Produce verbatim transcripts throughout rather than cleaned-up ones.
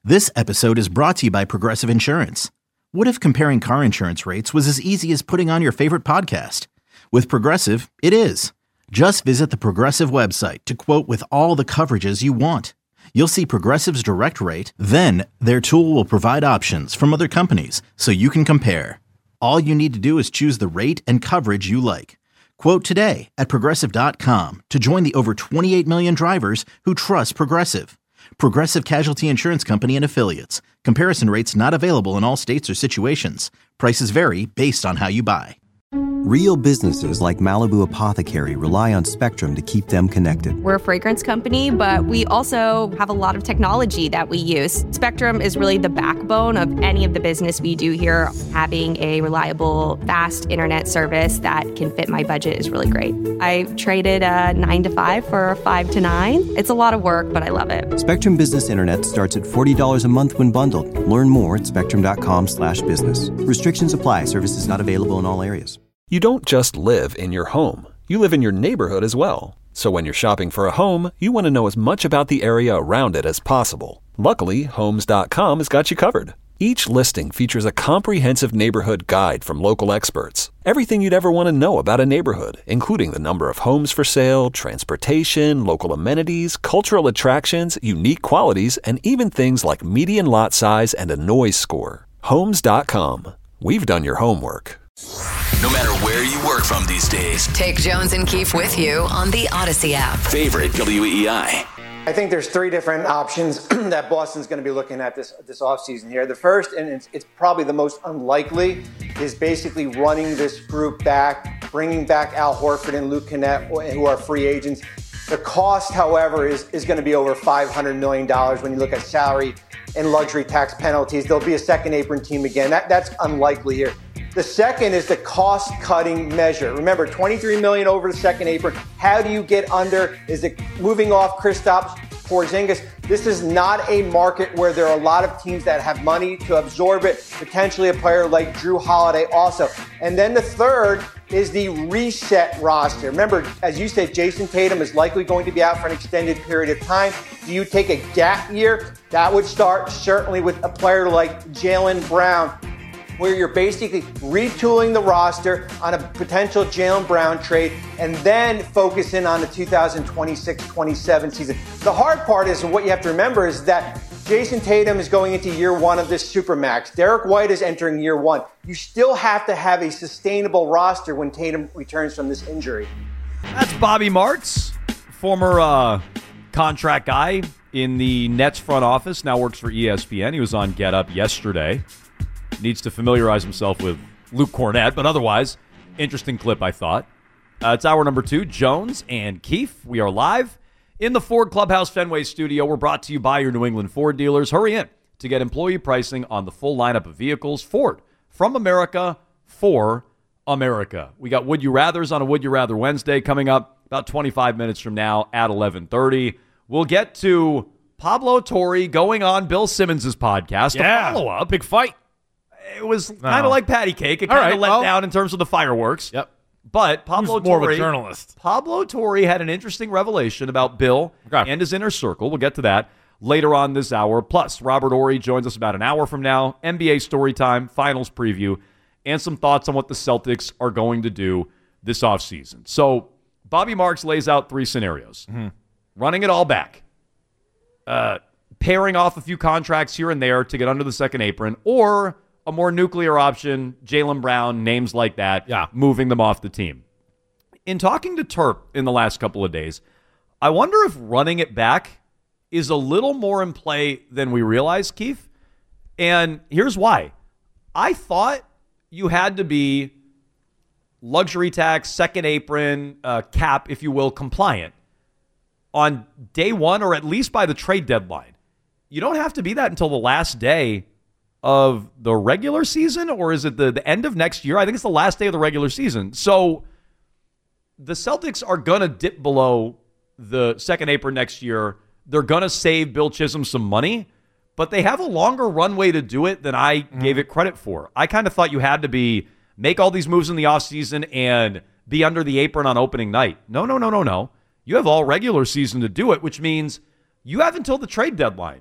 This episode is brought to you by Progressive Insurance. What if comparing car insurance rates was as easy as putting on your favorite podcast? With Progressive, it is. Just visit the Progressive website to quote with all the coverages you want. You'll see Progressive's direct rate, then their tool will provide options from other companies so you can compare. All you need to do is choose the rate and coverage you like. Quote today at progressive dot com to join the over twenty-eight million drivers who trust Progressive. Progressive Casualty Insurance Company and Affiliates. Comparison rates not available in all states or situations. Prices vary based on how you buy. Real businesses like Malibu Apothecary rely on Spectrum to keep them connected. We're a fragrance company, but we also have a lot of technology that we use. Spectrum is really the backbone of any of the business we do here. Having a reliable, fast internet service that can fit my budget is really great. I traded a nine to five for a five to nine. It's a lot of work, but I love it. Spectrum Business Internet starts at forty dollars a month when bundled. Learn more at spectrum.com slash business. Restrictions apply. Services not available in all areas. You don't just live in your home. You live in your neighborhood as well. So when you're shopping for a home, you want to know as much about the area around it as possible. Luckily, Homes dot com has got you covered. Each listing features a comprehensive neighborhood guide from local experts. Everything you'd ever want to know about a neighborhood, including the number of homes for sale, transportation, local amenities, cultural attractions, unique qualities, and even things like median lot size and a noise score. Homes dot com. We've done your homework. No matter where you work from these days, take Jones and Keefe with you on the Odyssey app. Favorite W E I. I think there's three different options that Boston's going to be looking at this this offseason here. The first, and it's, it's probably the most unlikely, is basically running this group back, bringing back Al Horford and Luke Kennett, who are free agents. The cost, however, is, is going to be over five hundred million dollars when you look at salary and luxury tax penalties. There'll be a second apron team again. That, that's unlikely here. The second is the cost-cutting measure. Remember, twenty-three million dollars over the second apron. How do you get under? Is it moving off Kristaps Porzingis? This is not a market where there are a lot of teams that have money to absorb it, potentially a player like Drew Holiday also. And then the third is the reset roster. Remember, as you said, Jason Tatum is likely going to be out for an extended period of time. Do you take a gap year? That would start certainly with a player like Jaylen Brown, where you're basically retooling the roster on a potential Jaylen Brown trade and then focusing on the two thousand twenty-six twenty-seven season. The hard part is, and what you have to remember, is that Jason Tatum is going into year one of this Supermax. Derek White is entering year one. You still have to have a sustainable roster when Tatum returns from this injury. That's Bobby Marks, former uh, contract guy in the Nets front office, now works for E S P N. He was on Get Up yesterday. Needs to familiarize himself with Luke Cornett, but otherwise, interesting clip, I thought. Uh, it's hour number two, Jones and Keefe. We are live in the Ford Clubhouse Fenway studio. We're brought to you by your New England Ford dealers. Hurry in to get employee pricing on the full lineup of vehicles. Ford, from America, for America. We got Would You Rathers on a Would You Rather Wednesday coming up about twenty-five minutes from now at eleven thirty. We'll get to Pablo Torre going on Bill Simmons' podcast. Yeah, a follow-up. Big fight. It was No. kind of like patty cake. It kind of right, let well. down in terms of the fireworks. Yep. But Pablo Who's more Torre, of a journalist? Pablo Torre had an interesting revelation about Bill Okay. and his inner circle. We'll get to that later on this hour. Plus, Robert Horry joins us about an hour from now. N B A story time, finals preview, and some thoughts on what the Celtics are going to do this offseason. So, Bobby Marks lays out three scenarios. Mm-hmm. Running it all back. Uh, pairing off a few contracts here and there to get under the second apron, or a more nuclear option, Jaylen Brown, names like that, yeah. moving them off the team. In talking to Terp in the last couple of days, I wonder if running it back is a little more in play than we realize, Keith. And here's why. I thought you had to be luxury tax, second apron, uh, cap, if you will, compliant on day one or at least by the trade deadline. You don't have to be that until the last day of the regular season, or is it the, the end of next year? I think it's the last day of the regular season. So the Celtics are going to dip below the second apron next year. They're going to save Bill Chisholm some money, but they have a longer runway to do it than I mm-hmm. gave it credit for. I kind of thought you had to be make all these moves in the offseason and be under the apron on opening night. No, no, no, no, no. You have all regular season to do it, which means you have until the trade deadline.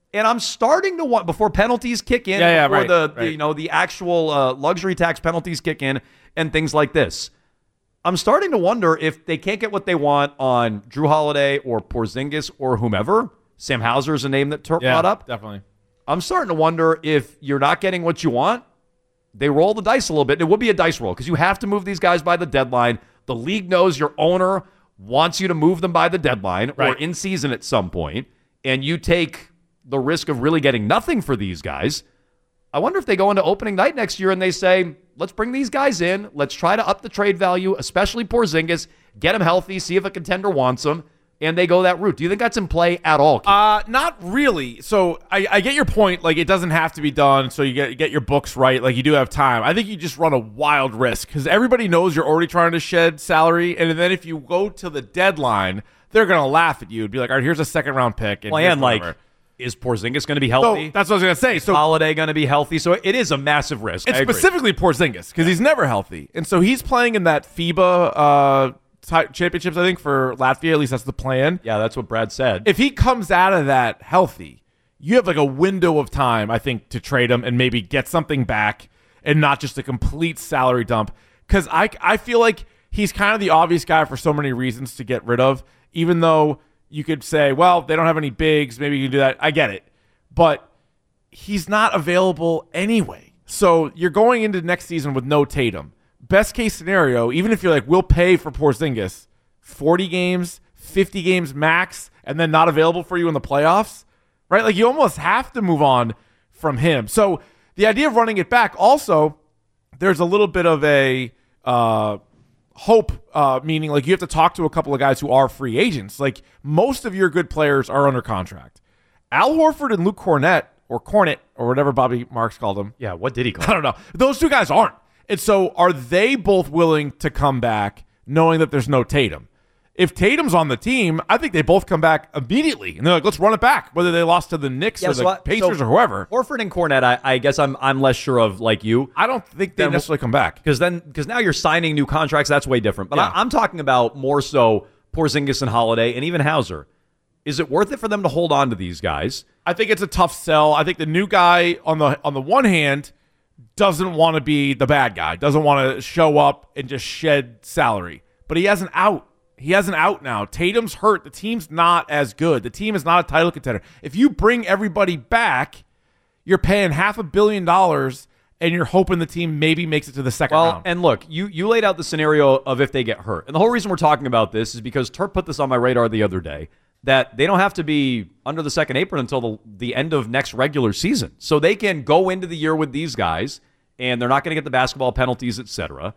And I'm starting to want, before penalties kick in, yeah, yeah, before right, the, right. the you know the actual uh, luxury tax penalties kick in and things like this, I'm starting to wonder if they can't get what they want on Drew Holiday or Porzingis or whomever. Sam Hauser is a name that Turp yeah, brought up. Definitely. I'm starting to wonder if you're not getting what you want, they roll the dice a little bit. It would be a dice roll because you have to move these guys by the deadline. The league knows your owner wants you to move them by the deadline right. or in season at some point, and you take the risk of really getting nothing for these guys. I wonder if they go into opening night next year and they say, let's bring these guys in. Let's try to up the trade value, especially Porzingis, get him healthy, see if a contender wants him, and they go that route. Do you think that's in play at all, Keith? Uh, not really. So I, I get your point. Like, it doesn't have to be done, so you get get your books right. Like, you do have time. I think you just run a wild risk because everybody knows you're already trying to shed salary, and then if you go to the deadline, they're going to laugh at you and be like, all right, here's a second-round pick. And well, here's and like, whatever. is Porzingis going to be healthy? So that's what I was going to say. So Holiday going to be healthy? So it is a massive risk. It's I agree. specifically Porzingis because he's never healthy, and so he's playing in that FIBA uh, t- championships. I think for Latvia, at least that's the plan. Yeah, that's what Brad said. If he comes out of that healthy, you have like a window of time, I think, to trade him and maybe get something back, and not just a complete salary dump. Because I I feel like he's kind of the obvious guy for so many reasons to get rid of, even though you could say, well, they don't have any bigs. Maybe you can do that. I get it. But he's not available anyway. So you're going into next season with no Tatum. Best case scenario, even if you're like, we'll pay for Porzingis, forty games, fifty games max, and then not available for you in the playoffs, right? Like, you almost have to move on from him. So the idea of running it back, also, there's a little bit of a uh, hope, uh, meaning like you have to talk to a couple of guys who are free agents. Like, most of your good players are under contract. Al Horford and Luke Cornett, or Cornett, or whatever Bobby Marks called him. Yeah, what did he call him? I don't know. Those two guys aren't. And so are they both willing to come back knowing that there's no Tatum? If Tatum's on the team, I think they both come back immediately. And they're like, let's run it back, whether they lost to the Knicks Yeah, or so the I- Pacers so or whoever. Horford and Cornette, I, I guess I'm I'm less sure of, like you. I don't think they Then- necessarily come back. Because then, because now you're signing new contracts. That's way different. But Yeah. I, I'm talking about more so Porzingis and Holiday and even Hauser. Is it worth it for them to hold on to these guys? I think it's a tough sell. I think the new guy, on the on the one hand, doesn't want to be the bad guy, doesn't want to show up and just shed salary. But he has an out. He has an out now. Tatum's hurt. The team's not as good. The team is not a title contender. If you bring everybody back, you're paying half a billion dollars, and you're hoping the team maybe makes it to the second Well, round. and look, you you laid out the scenario of if they get hurt. And the whole reason we're talking about this is because Turp put this on my radar the other day, that they don't have to be under the second apron until the, the end of next regular season. So they can go into the year with these guys, and they're not going to get the basketball penalties, et cetera.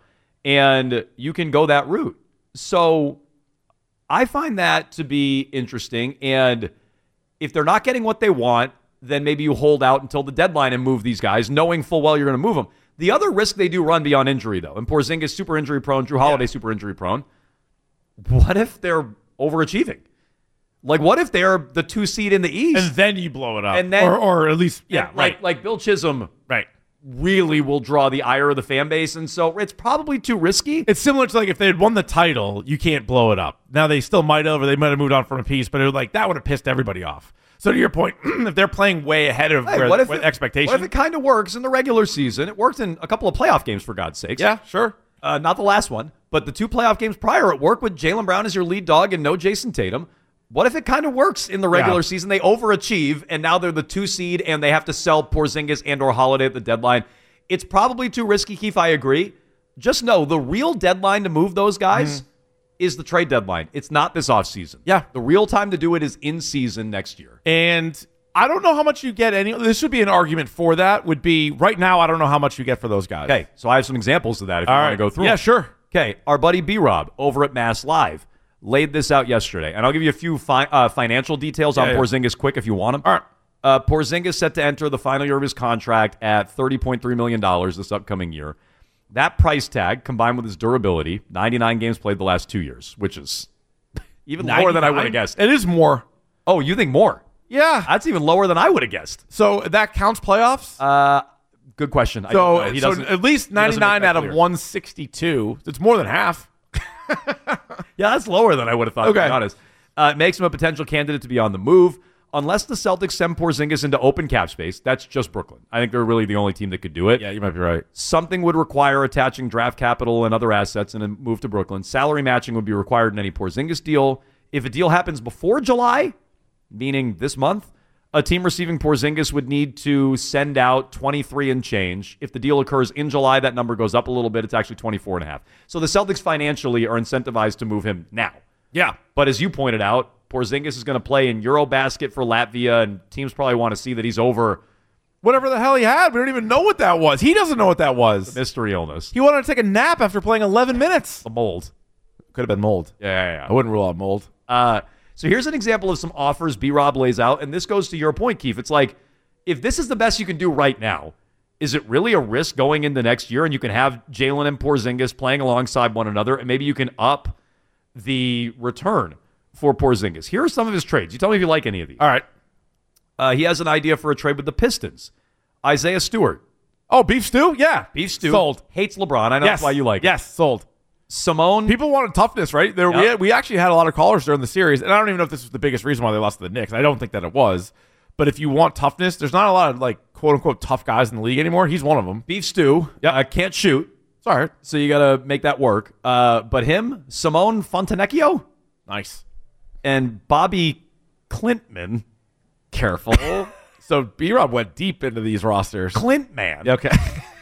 And you can go that route. So I find that to be interesting. And if they're not getting what they want, then maybe you hold out until the deadline and move these guys, knowing full well you're going to move them. The other risk they do run beyond injury, though, and Porzingis super injury prone, Drew Holiday Yeah. super injury prone. What if they're overachieving? Like, what if they're the two seed in the East? And then you blow it up. And then- or, or at least, yeah, And, right. Like, like Bill Chisholm right. really will draw the ire of the fan base, and so it's probably too risky. It's similar to like if they had won the title, you can't blow it up. Now they still might have, or they might have moved on from a piece, but it was like that would have pissed everybody off. So to your point, if they're playing way ahead of Hey, where, what if what it, expectation, What if it kind of works in the regular season? It worked in a couple of playoff games, for God's sakes. yeah, sure. Uh, not the last one, but the two playoff games prior, it worked with Jaylen Brown as your lead dog and no Jason Tatum. What if it kind of works in the regular Yeah. season? They overachieve, and now they're the two seed, and they have to sell Porzingis and or Holiday at the deadline. It's probably too risky, Keith. I agree. Just know the real deadline to move those guys Mm-hmm. is the trade deadline. It's not this offseason. Yeah. The real time to do it is in season next year. And I don't know how much you get. Any this should be an argument for that. Would be right now. I don't know how much you get for those guys. Okay, so I have some examples of that if you All want right. to go through Yeah, them. sure. Okay, our buddy B-Rob over at Mass Live laid this out yesterday, and I'll give you a few fi- uh, financial details on Yeah, yeah. Porzingis quick if you want them. All right. Uh, Porzingis set to enter the final year of his contract at thirty point three million dollars this upcoming year. That price tag, combined with his durability, ninety-nine games played the last two years, which is even lower than I would have guessed. It is more. Oh, you think more? Yeah. That's even lower than I would have guessed. So that counts playoffs. Uh, good question. I don't know. so He so doesn't- at least he doesn't make ninety-nine that out of clear. one sixty-two. It's more than half. Yeah, that's lower than I would have thought, to Okay. be honest. Uh, it makes him a potential candidate to be on the move. unless the Celtics send Porzingis into open cap space, that's just Brooklyn. I think they're really the only team that could do it. Yeah, you might be right. Something would require attaching draft capital and other assets and a move to Brooklyn. Salary matching would be required in any Porzingis deal. If a deal happens before July, meaning this month, a team receiving Porzingis would need to send out twenty-three and change. If the deal occurs in July, that number goes up a little bit. It's actually twenty-four and a half. So the Celtics financially are incentivized to move him now. Yeah. But as you pointed out, Porzingis is going to play in Eurobasket for Latvia, and teams probably want to see that he's over whatever the hell he had. We don't even know what that was. He doesn't know what that was. the mystery illness. He wanted to take a nap after playing eleven minutes. The mold. Could have been mold. Yeah, yeah, yeah. I wouldn't rule out mold. Uh, so here's an example of some offers B-Rob lays out, and this goes to your point, Keith. It's like, if this is the best you can do right now, is it really a risk going into next year and you can have Jalen and Porzingis playing alongside one another, and maybe you can up the return for Porzingis? Here are some of his trades. You tell me if you like any of these. All right. Uh, he has an idea for a trade with the Pistons. Isaiah Stewart. Oh, beef stew? Yeah. Beef stew. Sold. Hates LeBron. I know Yes. that's why you like it. Yes, sold. Simone. People wanted toughness, right? There, Yep. we, we actually had a lot of callers during the series, and I don't even know if this was the biggest reason why they lost to the Knicks. I don't think that it was. But if you want toughness, there's not a lot of, like, quote-unquote tough guys in the league anymore. He's one of them. Beef stew. Yep. Uh, can't shoot. Sorry. So you got to make that work. Uh, but him, Simone Fontenecchio, Nice. and Bobby Clintman. Careful. So B-Rob went deep into these rosters. Clintman. Okay.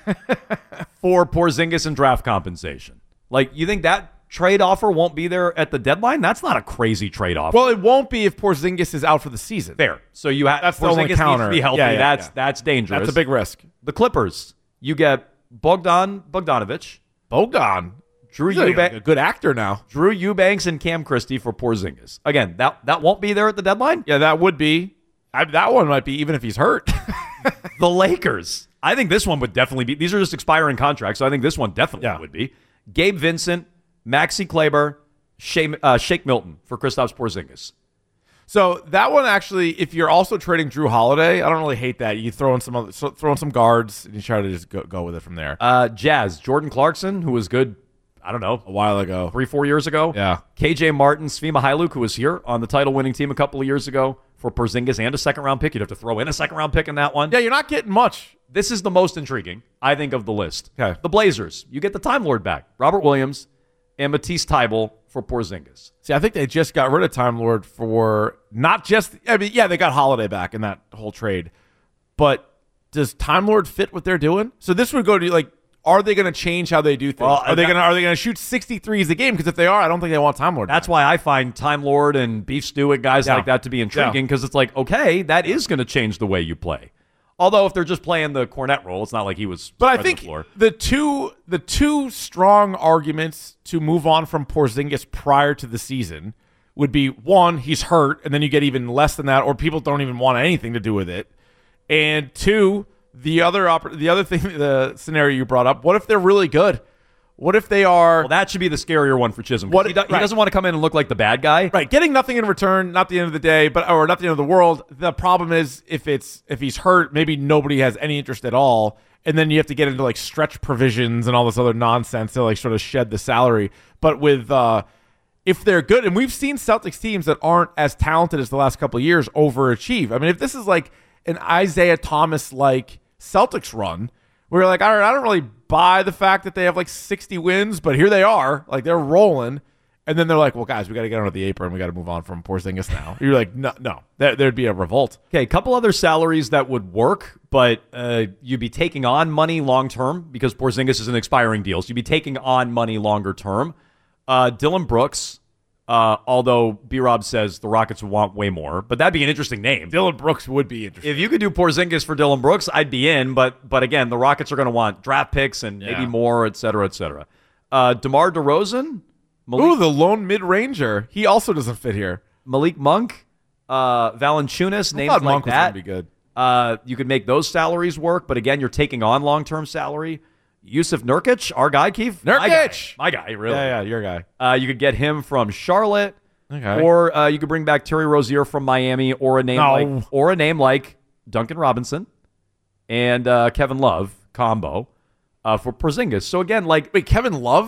For Porzingis and draft compensation. Like, you think that trade offer won't be there at the deadline? That's not a crazy trade offer. Well, it won't be if Porzingis is out for the season. There. So you have That's the Porzingis only needs counter. to be healthy. Yeah, yeah, that's yeah. that's dangerous. That's a big risk. The Clippers. You get Bogdan Bogdanovic, Bogdan. Drew He's like Eubanks, a good actor now. Drew Eubanks, and Cam Christie for Porzingis. Again, that that won't be there at the deadline. Yeah, that would be. I, that one might be even if he's hurt. The Lakers. I think this one would definitely be. These are just expiring contracts, so I think this one definitely Yeah. would be. Gabe Vincent, Maxi Kleber, Shea, uh, Shake Milton for Kristaps Porzingis. So that one actually, if you're also trading Drew Holiday, I don't really hate that. You throw in some other, so, throw in some guards and you try to just go, go with it from there. Uh, Jazz, Jordan Clarkson, who was good, I don't know, A while ago, three, four years ago. Yeah. K J Martin, Svi Mykhailiuk, who was here on the title-winning team a couple of years ago for Porzingis and a second-round pick. You'd have to throw in a second-round pick in that one. Yeah, you're not getting much. This is the most intriguing, I think, of the list. Okay. The Blazers. You get the Time Lord back. Robert Williams and Matisse Thybulle for Porzingis. See, I think they just got rid of Time Lord for not just. I mean, yeah, they got Holiday back in that whole trade, but does Time Lord fit what they're doing? So this would go to like, are they going to change how they do things? Well, are they that- going to are they going to shoot sixty-threes a game? Because if they are, I don't think they want Time Lord. That's back. why I find Time Lord and Beef Stew and guys Yeah. like that to be intriguing, because it's like, okay, that is going to change the way you play. Although if they're just playing the Cornette role, it's not like he was But I spreading think the floor. the two the two strong arguments to move on from Porzingis prior to the season would be, one, he's hurt, and then you get even less than that, or people don't even want anything to do with it. And two, the other oppor- the other thing, the scenario you brought up, what if they're really good? What if they are Well, that should be the scarier one for Chisholm. 'cause What- he, do- he right. doesn't want to come in and look like the bad guy. right getting nothing in return? Not the end of the day, but or not the end of the world. The problem is if it's if he's hurt, maybe nobody has any interest at all, and then you have to get into like stretch provisions and all this other nonsense to like sort of shed the salary. But with uh, if they're good, and we've seen Celtics teams that aren't as talented as the last couple of years overachieve. I mean, if this is like an Isaiah Thomas like Celtics run, where you're like, all right, I don't really buy the fact that they have like sixty wins, but here they are, like they're rolling. And then they're like, well, guys, we got to get under the apron. We got to move on from Porzingis now. You're like, no, no, there, there'd be a revolt. Okay, a couple other salaries that would work, but uh, you'd be taking on money long term because Porzingis is an expiring deal. So you'd be taking on money longer term. Uh, Dylan Brooks, uh, although B-Rob says the Rockets would want way more, but that'd be an interesting name. Dylan Brooks would be interesting. If you could do Porzingis for Dylan Brooks, I'd be in. But but again, the Rockets are going to want draft picks and Yeah. maybe more, et cetera, et cetera. Uh, DeMar DeRozan, Malik, Ooh, the lone mid-ranger. He also doesn't fit here. Malik Monk, uh, Valanciunas, I names thought like Monk was that. gonna be good. Uh, you could make those salaries work, but again, you're taking on long-term salary. Yusuf Nurkic, our guy, Keith. My guy, Nurkic! my guy, really. Yeah, yeah, your guy. Uh, you could get him from Charlotte, Okay. or uh, you could bring back Terry Rozier from Miami, or a name No. like or a name like Duncan Robinson and uh, Kevin Love combo uh, for Porzingis. So again, like Wait, Kevin Love?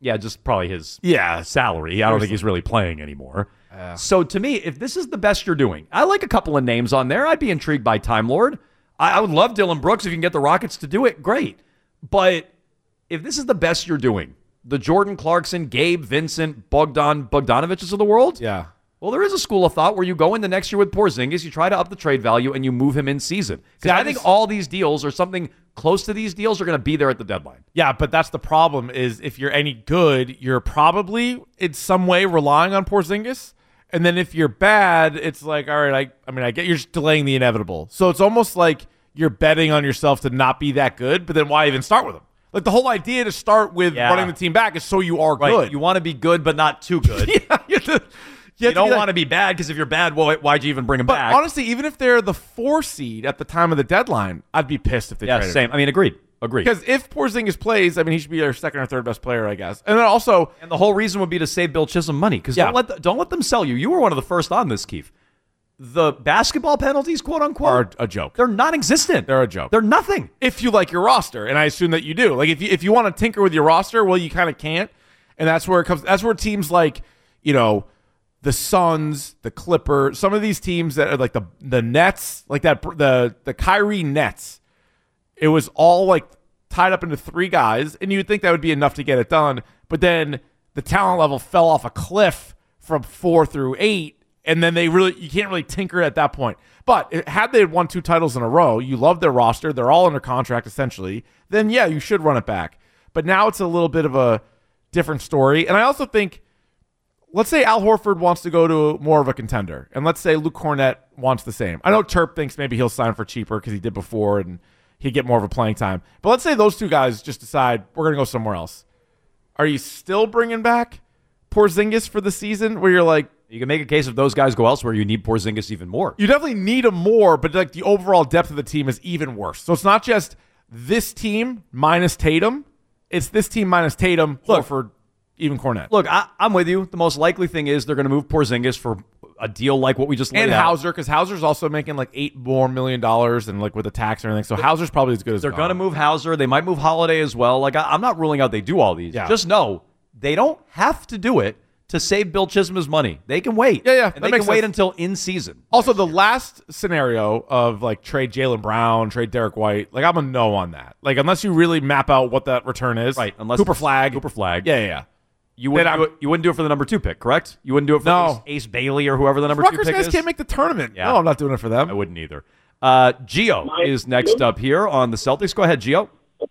Yeah, just probably his yeah. salary. I don't think he's really playing anymore. Yeah. So to me, if this is the best you're doing, I like a couple of names on there. I'd be intrigued by Time Lord. I, I would love Dylan Brooks if you can get the Rockets to do it. Great. But if this is the best you're doing, the Jordan Clarkson, Gabe Vincent, Bogdan Bogdanoviches of the world? Yeah. Well, there is a school of thought where you go into next year with Porzingis, you try to up the trade value, and you move him in season. Because I, I think all these deals or something close to these deals are going to be there at the deadline. Yeah, but that's the problem is if you're any good, you're probably in some way relying on Porzingis. And then if you're bad, it's like, all right, I, I mean, I get you're just delaying the inevitable. So it's almost like you're betting on yourself to not be that good, but then why even start with him? Like the whole idea to start with yeah. running the team back is so you are right. good. You want to be good, but not too good. yeah, you, have to, you, you don't want to be bad because if you're bad, well, why'd you even bring him but back? Honestly, even if they're the four seed at the time of the deadline, I'd be pissed if they yeah, traded same. him. I mean, agreed. Agreed. Because if Porzingis plays, I mean, he should be their second or third best player, I guess. And then also, and the whole reason would be to save Bill Chisholm money. Because yeah. don't let the, don't let them sell you. You were one of the first on this, Keith. The basketball penalties, quote unquote, are a joke. They're non-existent. They're a joke. They're nothing. If you like your roster, and I assume that you do. Like if you if you want to tinker with your roster, well, you kind of can't. And that's where it comes. That's where teams like, you know, the Suns, the Clippers, some of these teams that are like the the Nets, like that the the Kyrie Nets. It was all like tied up into three guys, and you would think that would be enough to get it done. But then the talent level fell off a cliff from four through eight. And then they really, you can't really tinker at that point. But had they won two titles in a row, you love their roster, they're all under contract essentially, then yeah, you should run it back. But now it's a little bit of a different story. And I also think, let's say Al Horford wants to go to more of a contender. And let's say Luke Cornett wants the same. I know Terp thinks maybe he'll sign for cheaper because he did before and he'd get more of a playing time. But let's say those two guys just decide, we're going to go somewhere else. Are you still bringing back Porzingis for the season where you're like, you can make a case if those guys go elsewhere, you need Porzingis even more. You definitely need him more, but like the overall depth of the team is even worse. So it's not just this team minus Tatum. It's this team minus Tatum, look, Horford, even Cornette. Look, I, I'm with you. The most likely thing is they're going to move Porzingis for a deal like what we just laid and out. And Hauser, because Hauser's also making like eight more million dollars and like with the tax and everything. So Hauser's probably as good as they're going to move Hauser. They might move Holiday as well. Like I, I'm not ruling out they do all these. Yeah. Just know they don't have to do it to save Bill Chisholm's money. They can wait. Yeah, yeah. And they can wait until in season. Also, the last scenario of like trade Jaylen Brown, trade Derek White, like I'm a no on that. Like unless you really map out what that return is. Right. Unless Cooper Flag. Cooper Flag. Yeah, yeah, yeah. You wouldn't, do it, you wouldn't do it for the number two pick, correct? You wouldn't do it for no. Ace, Ace Bailey or whoever the number Rutgers two pick guys is? Can't make the tournament. Yeah. No, I'm not doing it for them. I wouldn't either. Uh, Gio is next up here on the Celtics. Go ahead, Gio.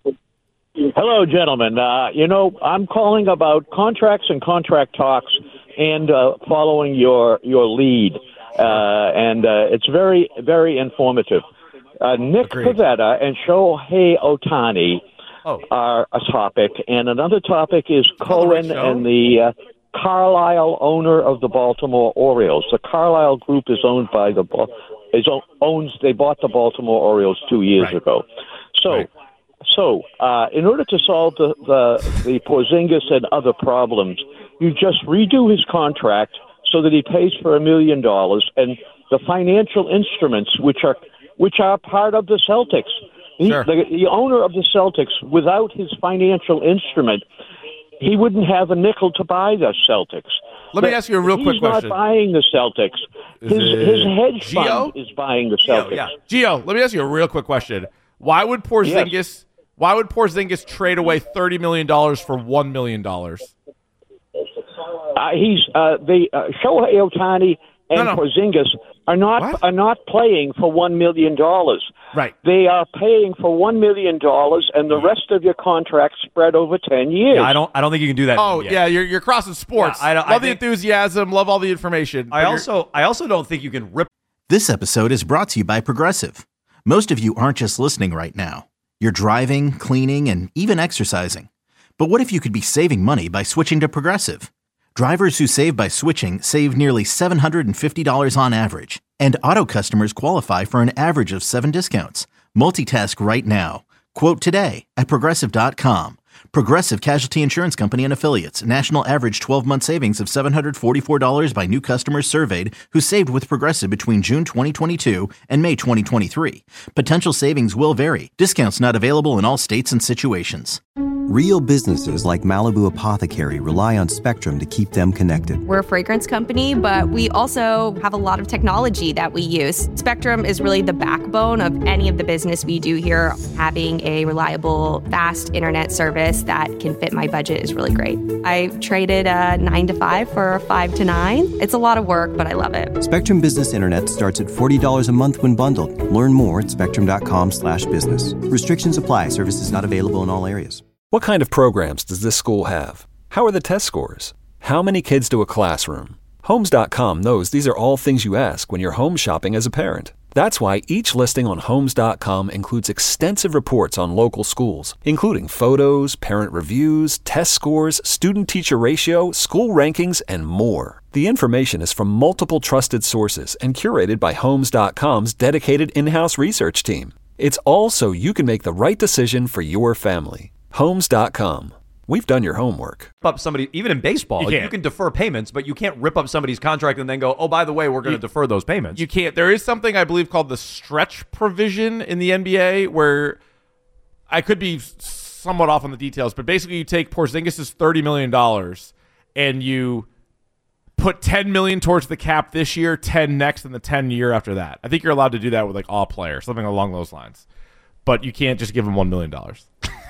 Hello, gentlemen. Uh, you know, I'm calling about contracts and contract talks and uh, following your your lead. Uh, and uh, it's very, very informative. Uh, Nick Agreed. Pivetta and Shohei Ohtani oh. are a topic. And another topic is Cohen and the uh, Carlisle owner of the Baltimore Orioles. The Carlisle Group is owned by the is owns. They bought the Baltimore Orioles two years right. ago. So. Right. So, uh, in order to solve the, the, the Porzingis and other problems, you just redo his contract so that he pays for a million dollars and the financial instruments, which are which are part of the Celtics. He, sure. the, the owner of the Celtics, without his financial instrument, he wouldn't have a nickel to buy the Celtics. Let but me ask you a real quick question. He's not buying the Celtics. His, his hedge Gio? fund is buying the Celtics. Gio, yeah. Gio, let me ask you a real quick question. Why would Porzingis... Yes. Why would Porzingis trade away thirty million dollars for one million dollars? Uh, he's uh, the uh, Shohei Ohtani and no, no. Porzingis are not what? are not playing for one million dollars. Right. They are paying for one million dollars, and the rest of your contract spread over ten years. Yeah, I don't. I don't think you can do that. Oh yet. yeah, you're you're crossing sports. Yeah, I don't, love I the think, enthusiasm. Love all the information. I also I also don't think you can rip. This episode is brought to you by Progressive. Most of you aren't just listening right now. You're driving, cleaning, and even exercising. But what if you could be saving money by switching to Progressive? Drivers who save by switching save nearly seven hundred fifty dollars on average. And auto customers qualify for an average of seven discounts. Multitask right now. Quote today at Progressive dot com. Progressive Casualty Insurance Company and Affiliates. National average twelve-month savings of seven hundred forty-four dollars by new customers surveyed who saved with Progressive between June twenty twenty-two and May twenty twenty-three. Potential savings will vary. Discounts not available in all states and situations. Real businesses like Malibu Apothecary rely on Spectrum to keep them connected. We're a fragrance company, but we also have a lot of technology that we use. Spectrum is really the backbone of any of the business we do here. Having a reliable, fast internet service that can fit my budget is really great. I traded a nine to five for a five to nine. It's a lot of work, but I love it. Spectrum Business Internet starts at forty dollars a month when bundled. Learn more at spectrum.com slash business. Restrictions apply. Services not available in all areas. What kind of programs does this school have? How are the test scores? How many kids to a classroom? Homes dot com knows these are all things you ask when you're home shopping as a parent. That's why each listing on Homes dot com includes extensive reports on local schools, including photos, parent reviews, test scores, student-teacher ratio, school rankings, and more. The information is from multiple trusted sources and curated by Homes dot com's dedicated in-house research team. It's all so you can make the right decision for your family. Homes dot com. We've done your homework. Up somebody, even in baseball, You you, can't. can defer payments, but you can't rip up somebody's contract and then go, oh, by the way, we're going to defer those payments. You can't. There is something I believe called the stretch provision in the N B A where I could be somewhat off on the details, but basically you take Porzingis' thirty million dollars and you put ten million dollars towards the cap this year, ten next, and the ten year after that. I think you're allowed to do that with like all players, something along those lines. But you can't just give them one million dollars.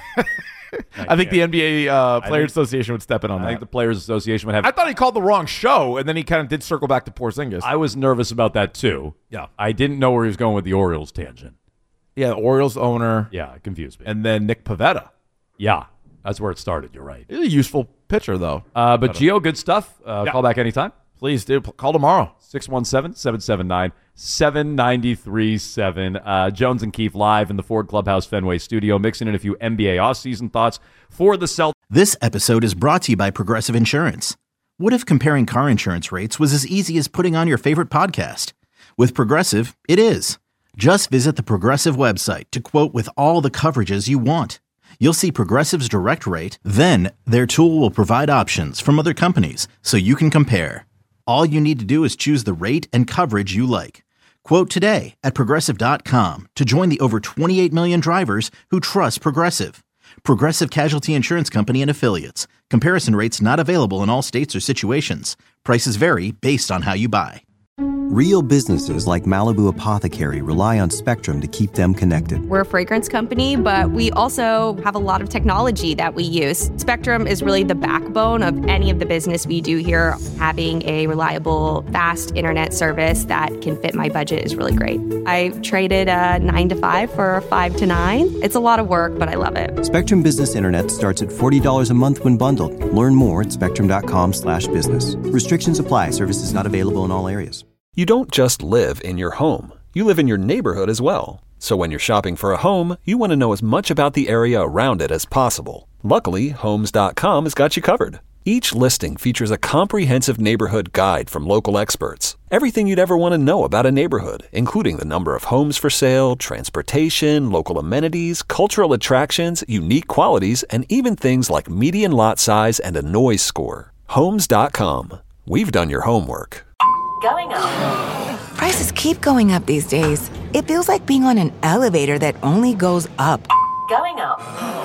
I, I think the N B A uh, Players think, Association would step in on I that. think the Players Association would have. I thought he called the wrong show, and then he kind of did circle back to Porzingis. I was nervous about that too. Yeah. I didn't know where he was going with the Orioles tangent. Yeah, the Orioles owner. Yeah, it confused me. And then Nick Pivetta. Yeah, that's where it started. You're right. He's a useful pitcher, though. Uh, but Gio, good stuff. Uh, Yeah. Call back anytime. Please do. Call tomorrow. six one seven, seven seven nine, seven nine three seven. Uh, Jones and Keefe live in the Ford Clubhouse Fenway studio, mixing in a few N B A offseason thoughts for the Celtics. This episode is brought to you by Progressive Insurance. What if comparing car insurance rates was as easy as putting on your favorite podcast? With Progressive, it is. Just visit the Progressive website to quote with all the coverages you want. You'll see Progressive's direct rate, then their tool will provide options from other companies so you can compare. All you need to do is choose the rate and coverage you like. Quote today at Progressive dot com to join the over twenty-eight million drivers who trust Progressive. Progressive Casualty Insurance Company and Affiliates. Comparison rates not available in all states or situations. Prices vary based on how you buy. Real businesses like Malibu Apothecary rely on Spectrum to keep them connected. We're a fragrance company, but we also have a lot of technology that we use. Spectrum is really the backbone of any of the business we do here. Having a reliable, fast internet service that can fit my budget is really great. I traded a nine to five for a five to nine. It's a lot of work, but I love it. Spectrum Business Internet starts at forty dollars a month when bundled. Learn more at spectrum.com slash business. Restrictions apply. Services not available in all areas. You don't just live in your home. You live in your neighborhood as well. So when you're shopping for a home, you want to know as much about the area around it as possible. Luckily, Homes dot com has got you covered. Each listing features a comprehensive neighborhood guide from local experts. Everything you'd ever want to know about a neighborhood, including the number of homes for sale, transportation, local amenities, cultural attractions, unique qualities, and even things like median lot size and a noise score. Homes dot com. We've done your homework. Going up. Prices keep going up these days. It feels like being on an elevator that only goes up. Going up.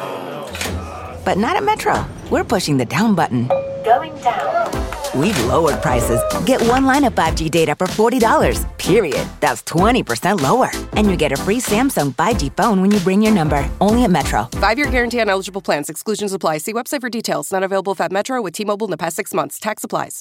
But not at Metro. We're pushing the down button. Going down. We've lowered prices. Get one line of five G data for forty dollars. Period. That's twenty percent lower. And you get a free Samsung five G phone when you bring your number. Only at Metro. Five-year guarantee on eligible plans. Exclusions apply. See website for details. Not available at Metro with T-Mobile in the past six months. Tax applies.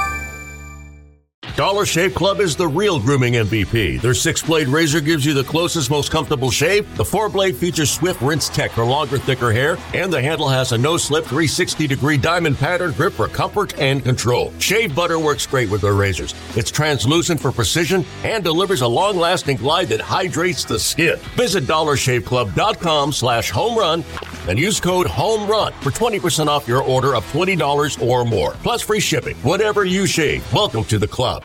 Dollar Shave Club is the real grooming M V P. Their six-blade razor gives you the closest, most comfortable shave. The four-blade features swift rinse tech for longer, thicker hair. And the handle has a no-slip three sixty degree diamond pattern grip for comfort and control. Shave butter works great with their razors. It's translucent for precision and delivers a long-lasting glide that hydrates the skin. Visit dollar shave club dot com slash home run and use code HOMERUN for twenty percent off your order of twenty dollars or more. Plus free shipping. Whatever you shave, welcome to the club.